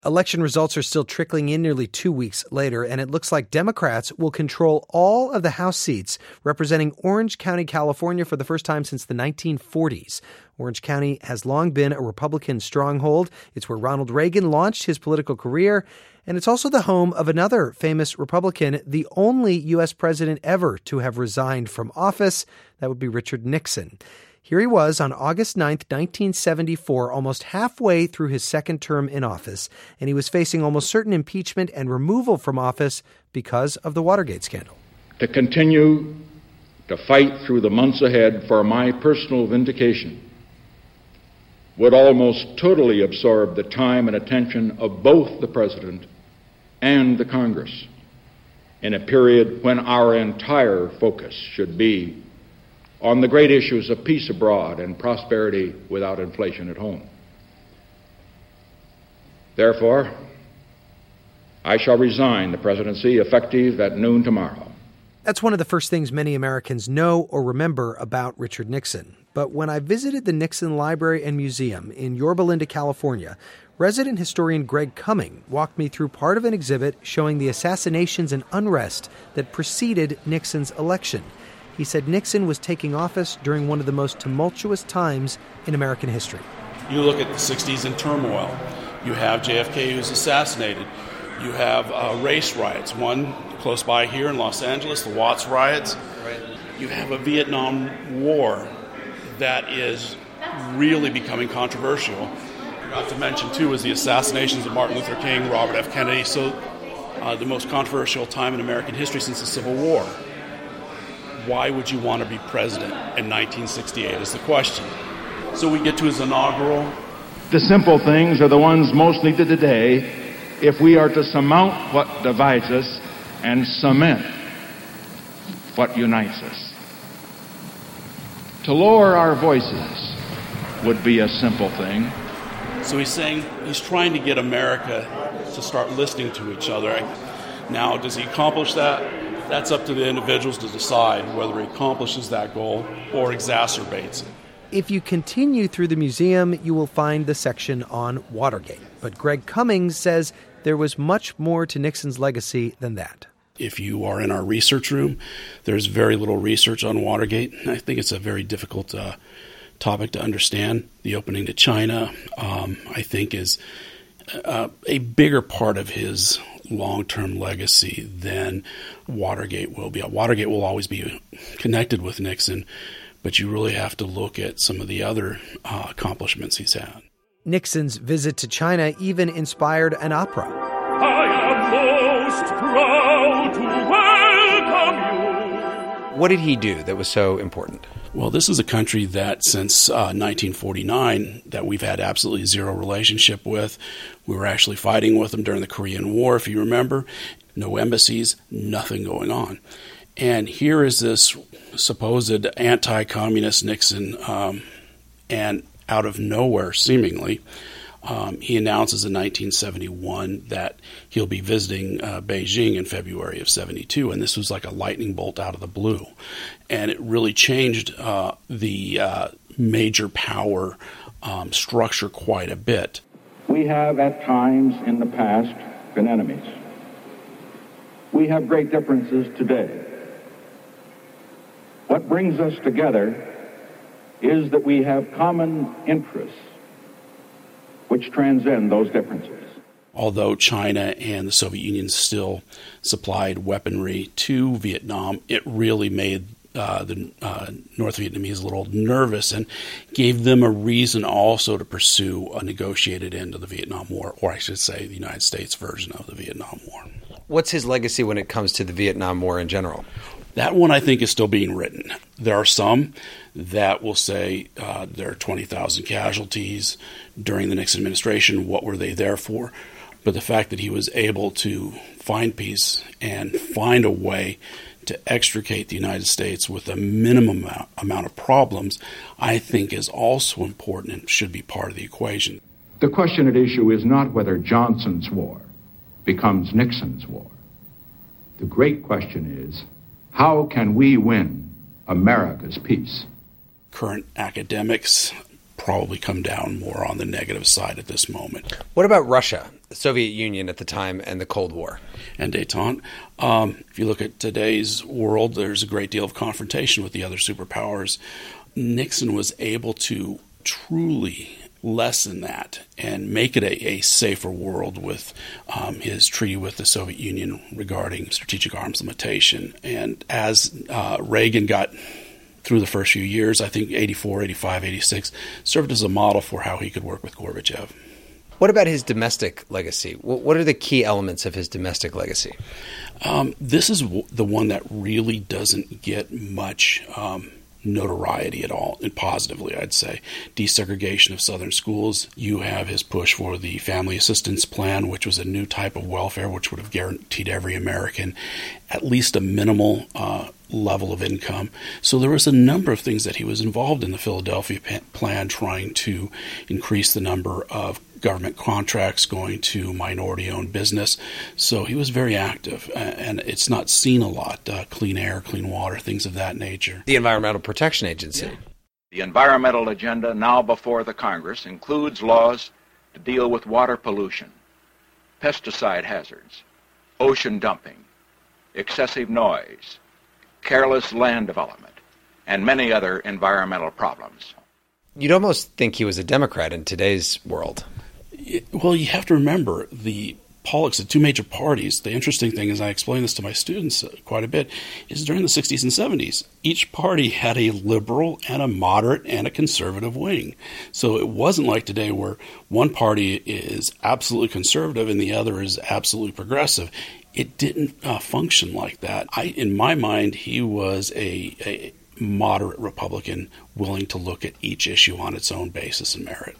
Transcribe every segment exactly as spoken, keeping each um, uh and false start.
Election results are still trickling in nearly two weeks later, and it looks like Democrats will control all of the House seats representing Orange County, California for the first time since the nineteen forties. Orange County has long been a Republican stronghold. It's where Ronald Reagan launched his political career, and it's also the home of another famous Republican, the only U S president ever to have resigned from office. That would be Richard Nixon. Here he was on August ninth, nineteen seventy-four, almost halfway through his second term in office, and he was facing almost certain impeachment and removal from office because of the Watergate scandal. To continue to fight through the months ahead for my personal vindication would almost totally absorb the time and attention of both the President and the Congress in a period when our entire focus should be on the great issues of peace abroad and prosperity without inflation at home. Therefore, I shall resign the presidency effective at noon tomorrow. That's one of the first things many Americans know or remember about Richard Nixon. But when I visited the Nixon Library and Museum in Yorba Linda, California, resident historian Greg Cumming walked me through part of an exhibit showing the assassinations and unrest that preceded Nixon's election. He said Nixon was taking office during one of the most tumultuous times in American history. You look at the sixties in turmoil. You have J F K who's assassinated. You have uh, race riots, one close by here in Los Angeles, the Watts riots. You have a Vietnam War that is really becoming controversial. Not to mention, too, is the assassinations of Martin Luther King, Robert F. Kennedy, so uh, the most controversial time in American history since the Civil War. Why would you want to be president in nineteen sixty-eight is the question. So we get to his inaugural. The simple things are the ones most needed today if we are to surmount what divides us and cement what unites us. To lower our voices would be a simple thing. So he's saying he's trying to get America to start listening to each other. Now, does he accomplish that? That's up to the individuals to decide whether he accomplishes that goal or exacerbates it. If you continue through the museum, you will find the section on Watergate. But Greg Cummings says there was much more to Nixon's legacy than that. If you are in our research room, there's very little research on Watergate. I think it's a very difficult uh, topic to understand. The opening to China, um, I think, is uh, a bigger part of his long-term legacy than Watergate will be. Watergate will always be connected with Nixon, but you really have to look at some of the other uh, accomplishments he's had. Nixon's visit to China even inspired an opera. I am most proud to welcome you. What did he do that was so important? Well, this is a country that since uh, nineteen forty-nine that we've had absolutely zero relationship with. We were actually fighting with them during the Korean War, if you remember. No embassies, nothing going on. And here is this supposed anti-communist Nixon, um, and out of nowhere, seemingly, um, he announces in nineteen seventy-one that he'll be visiting uh, Beijing in February of seventy-two, and this was like a lightning bolt out of the blue. And it really changed uh, the uh, major power um, structure quite a bit. We have at times in the past been enemies. We have great differences today. What brings us together is that we have common interests which transcend those differences. Although China and the Soviet Union still supplied weaponry to Vietnam, it really made uh, the uh, North Vietnamese a little nervous and gave them a reason also to pursue a negotiated end of the Vietnam War, or I should say the United States version of the Vietnam War. What's his legacy when it comes to the Vietnam War in general? That one, I think, is still being written. There are some that will say uh, there are twenty thousand casualties during the Nixon administration. What were they there for? But the fact that he was able to find peace and find a way to extricate the United States with a minimum amount of problems, I think is also important and should be part of the equation. The question at issue is not whether Johnson's war becomes Nixon's war. The great question is, how can we win America's peace? Current academics probably come down more on the negative side at this moment. What about Russia? the Soviet Union at the time and the Cold War. And détente. Um, if you look at today's world, there's a great deal of confrontation with the other superpowers. Nixon was able to truly lessen that and make it a, a safer world with um, his treaty with the Soviet Union regarding strategic arms limitation. And as uh, Reagan got through the first few years, I think eighty-four, eighty-five, eighty-six, served as a model for how he could work with Gorbachev. What about his domestic legacy? What are the key elements of his domestic legacy? Um, this is w- the one that really doesn't get much um, notoriety at all, and positively, I'd say. Desegregation of Southern schools. You have his push for the Family Assistance Plan, which was a new type of welfare, which would have guaranteed every American at least a minimal uh, level of income. So there was a number of things that he was involved in the Philadelphia Plan, trying to increase the number of government contracts going to minority-owned business. So he was very active, and it's not seen a lot. Uh, clean air, clean water, things of that nature. The Environmental Protection Agency. Yeah. The environmental agenda now before the Congress includes laws to deal with water pollution, pesticide hazards, ocean dumping, excessive noise, careless land development, and many other environmental problems. You'd almost think he was a Democrat in today's world. Well, you have to remember the politics of two major parties. The interesting thing is, I explain this to my students quite a bit, is during the sixties and seventies, each party had a liberal and a moderate and a conservative wing. So it wasn't like today where one party is absolutely conservative and the other is absolutely progressive. It didn't uh, function like that. I, in my mind, he was a, a moderate Republican willing to look at each issue on its own basis and merit.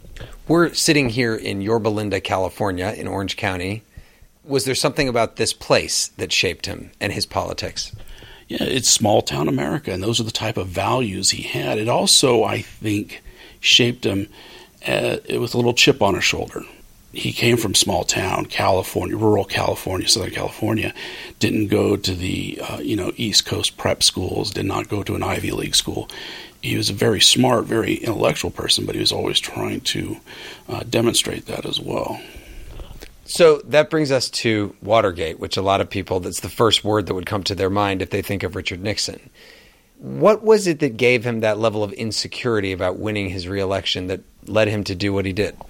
We're sitting here in Yorba Linda, California, in Orange County. Was there something about this place that shaped him and his politics? Yeah, it's small town America, and those are the type of values he had. It also, I think, shaped him uh, with a little chip on his shoulder. He came from small town California, rural California, Southern California, didn't go to the uh, you know East Coast prep schools, did not go to an Ivy League school. He was a very smart, very intellectual person, but he was always trying to uh, demonstrate that as well. So that brings us to Watergate, which a lot of people, that's the first word that would come to their mind if they think of Richard Nixon. What was it that gave him that level of insecurity about winning his reelection that led him to do what he did?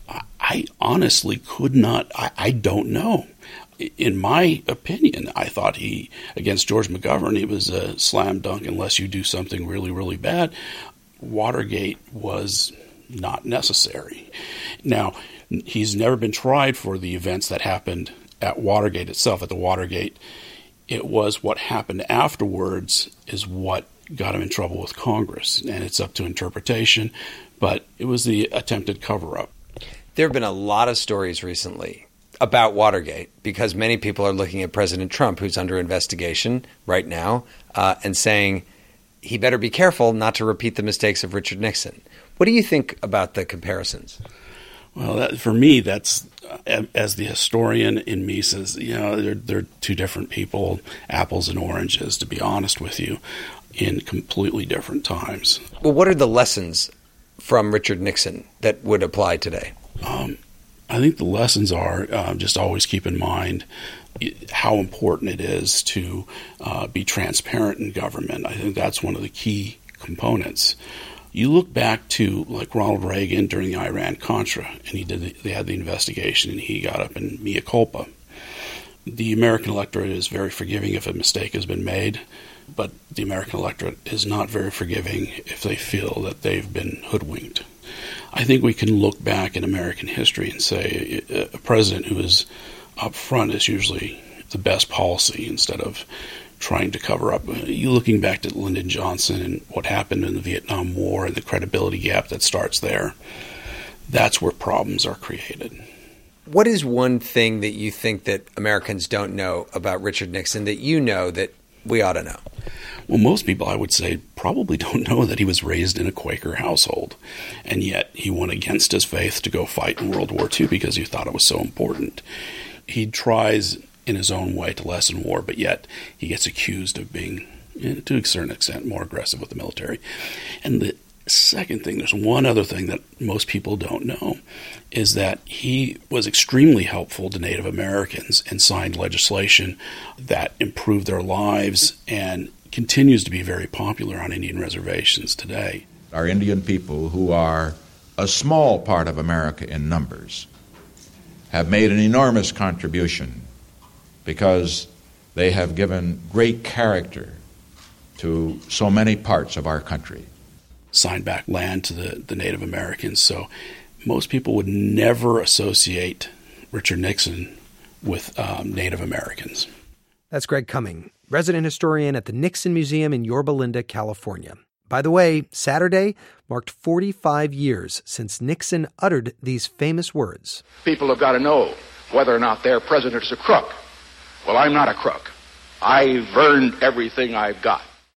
I honestly could not, I, I don't know. In my opinion, I thought he, against George McGovern, he was a slam dunk unless you do something really, really bad. Watergate was not necessary. Now, he's never been tried for the events that happened at Watergate itself, at the Watergate. It was what happened afterwards is what got him in trouble with Congress, and it's up to interpretation, but it was the attempted cover-up. There have been a lot of stories recently about Watergate because many people are looking at President Trump, who's under investigation right now, uh, and saying he better be careful not to repeat the mistakes of Richard Nixon. What do you think about the comparisons? Well, that, for me, that's, uh, as the historian in me says, you know, they're, they're two different people, apples and oranges, to be honest with you, in completely different times. Well, what are the lessons from Richard Nixon that would apply today? Um, I think the lessons are uh, just always keep in mind how important it is to uh, be transparent in government. I think that's one of the key components. You look back to like Ronald Reagan during the Iran-Contra, and he did the, they had the investigation, and he got up in mea culpa. The American electorate is very forgiving if a mistake has been made, but the American electorate is not very forgiving if they feel that they've been hoodwinked. I think we can look back in American history and say a president who is up front is usually the best policy instead of trying to cover up. You looking back to Lyndon Johnson and what happened in the Vietnam War and the credibility gap that starts there, that's where problems are created. What is one thing that you think that Americans don't know about Richard Nixon that you know that we ought to know? Well, most people, I would say, probably don't know that he was raised in a Quaker household, and yet he went against his faith to go fight in World War Two because he thought it was so important. He tries in his own way to lessen war, but yet he gets accused of being, to a certain extent, more aggressive with the military. And the Second thing, there's one other thing that most people don't know, is that he was extremely helpful to Native Americans and signed legislation that improved their lives and continues to be very popular on Indian reservations today. Our Indian people, who are a small part of America in numbers, have made an enormous contribution because they have given great character to so many parts of our country. Signed back land to the, the Native Americans. So most people would never associate Richard Nixon with um, Native Americans. That's Greg Cumming, resident historian at the Nixon Museum in Yorba Linda, California. By the way, Saturday marked forty-five years since Nixon uttered these famous words. People have got to know whether or not their president's a crook. Well, I'm not a crook. I've earned everything I've got.